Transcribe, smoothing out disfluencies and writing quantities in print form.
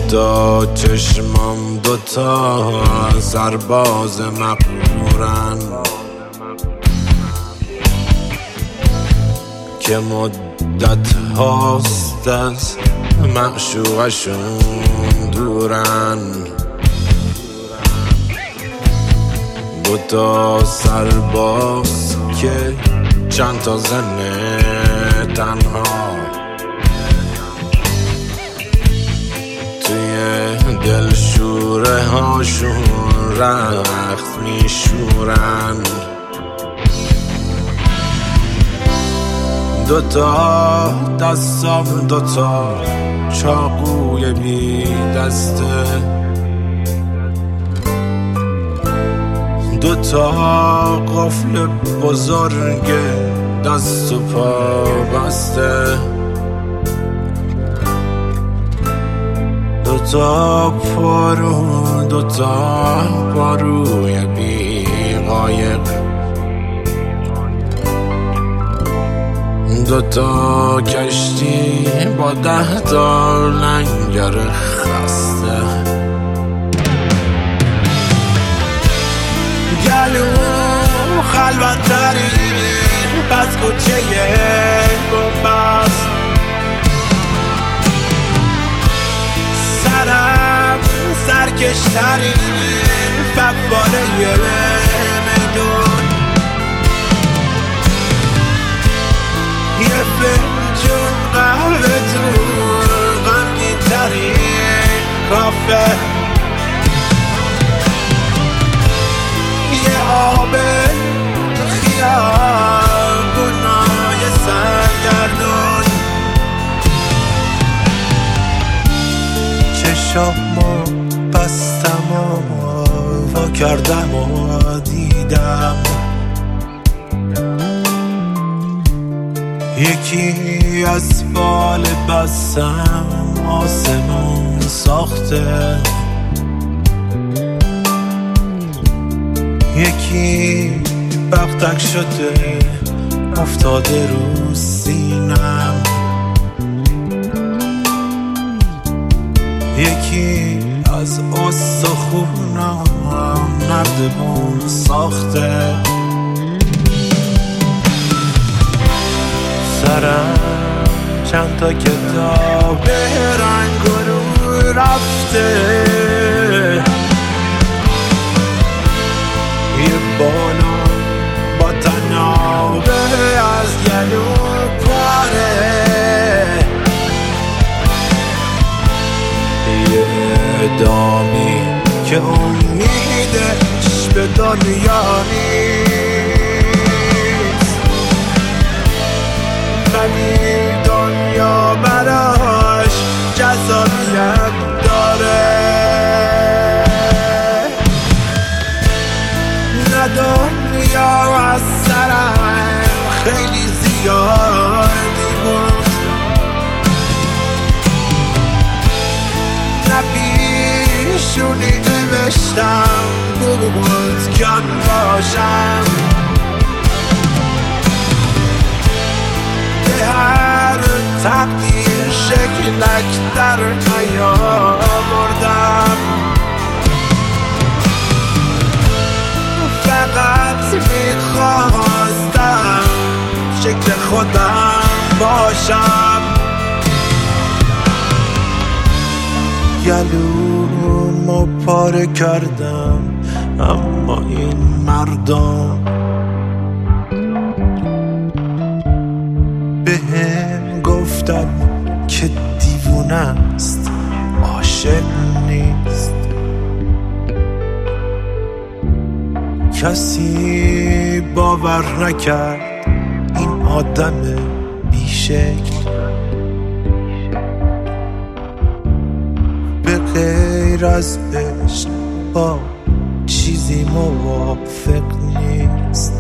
دوتا چشمام دوتا سرباز مقبورن که مدت هاست از معشوقشون دورن. دوتا سرباز که چند تا زن تنها توی دلشوره هاشون رخت میشورن. دوتا دستام دوتا چاقوی بی دسته، دوتا قفل بزرگ دست و پا بسته، دوتا پاروی بی قایق، دوتا کشتی با 10 تا لنگر خسته. گلوم خلوت ترین پس کوچه بنبست، سرم سرکشترین فقباله میدون، یه فنجون قهوه تو غمگین ترین کافه، یه آب خیابونای سرگردون، چشامو بستم و وا کردم و دیدم یکی از بال بستم آسمون ساخته، یکی بغدک شده افتاده رو سینم، یکی از استخونم نردبون ساخته، سرم چند تا کتاب رنگ رو رفته، یه بالا با تنابه از گلو پاره، یه دامی که امیدش به دنیا نیست ولی دنیا براش جذابیت داره، نه دنیا از سرم خیلی زیادی بود، نه پیشونی نوشتم بود کن باشم، به هر تقدیر شکلک در نیاوردم، فقط میخواستم شکل خودم باشم. گلومو پاره کردم اما این مردم بهم گفتن که دیوونه است عاشق نیست، کسی باور نکرد این آدم بیشکل به غیر از عشق با چیزی موافق نیست.